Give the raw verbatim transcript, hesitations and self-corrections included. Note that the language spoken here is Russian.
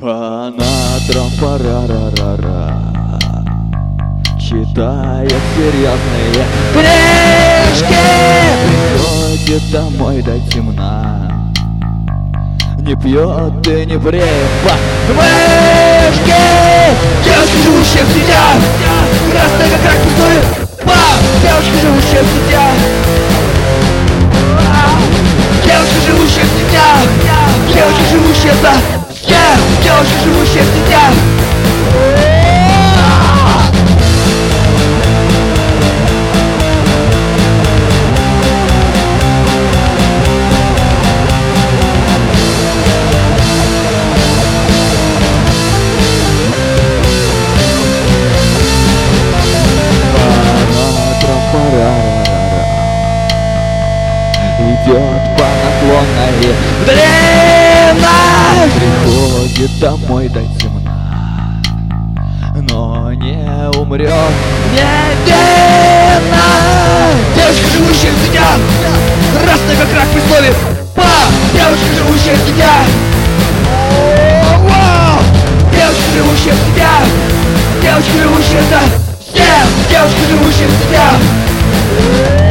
Она трампарарарара читает серьезные книжки, приходит домой до темна, не пьет и не бреет по мышке. Девушки, живущие в сетях, красная как рак пустой. Девушки, живущие в сетях, девушки, живущие в сетях, девушки, живущие за девушки, живущие в сетях. Идет по наклонной длинной, приходит домой до темна, но не умрет невинно. Девушка, живущая в сетях, красная как рак при слове па. Девушка, живущая в сетях, девушка, живущая в сетях, девушка, живущая за всех, девушка, живущая в сетях.